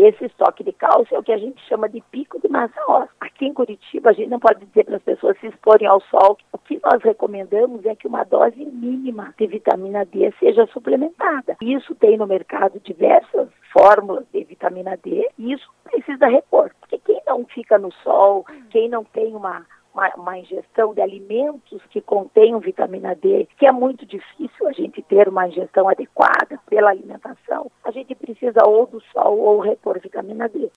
esse estoque de cálcio é o que a gente chama de pico de massa óssea. Aqui em Curitiba, a gente não pode dizer para as pessoas se exporem ao sol. O que nós recomendamos é que uma dose mínima de vitamina D seja suplementada. Isso tem no mercado diversas fórmulas de vitamina D e isso precisa repor. Porque quem não fica no sol, quem não tem uma ingestão de alimentos que contenham vitamina D, que é muito difícil a gente ter uma ingestão adequada pela alimentação, a gente precisa ou do sol ou repor vitamina D.